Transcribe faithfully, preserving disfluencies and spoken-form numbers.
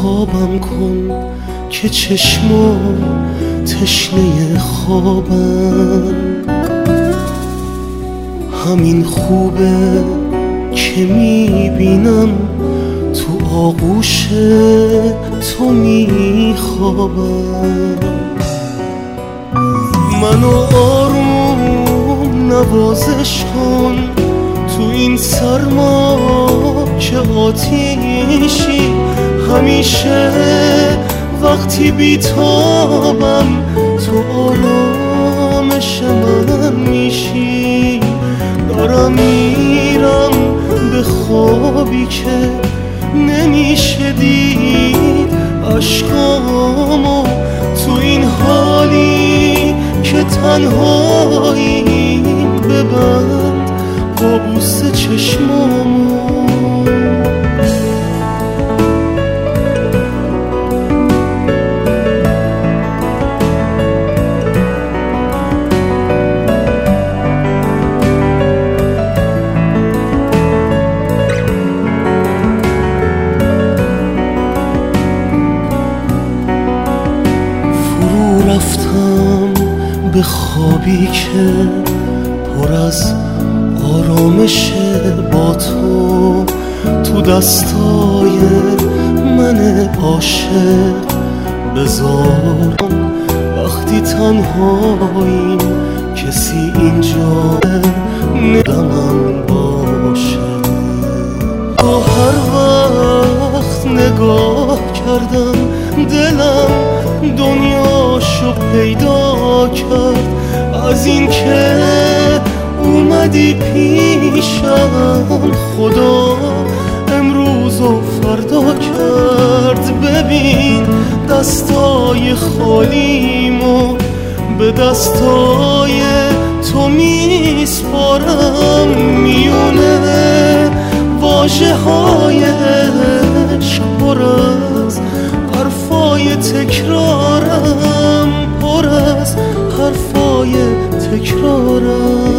خوابم کن که چشمام تشنه خوابم. همین خوبه که میبینم تو آغوش تو میخوابم. منو آروم نوازش کن تو این سرما که آتیشی. همیشه وقتی بیتابم تو آرامش من میشی. دارم میرم به خوابی که نمیشه دید عشقامو تو این حالی که تنهایی. ببند قابوس چشمامو. رفتم به خوابی که پر از آرامش با تو. تو دستای من عاشق بذارم وقتی تنهاییم کسی اینجا ندمم باشه. با هر وقت نگاه کردم دلم دنیاشو پیدا کرد. از این که اومدی پیشم خدا امروز و فردا کرد. ببین دستای خالیمو به دستای تو میسپارم. میونه واژه های عشق پر از حرفای تکرارم. پر از حرفای تکرارم.